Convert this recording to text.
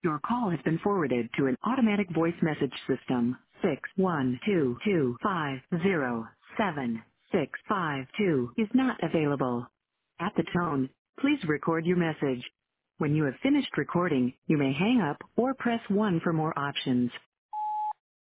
Your call has been forwarded to an automatic voice message system. 61225076652 is not available. At the tone, please record your message. When you have finished recording, you may hang up or press 1 for more options.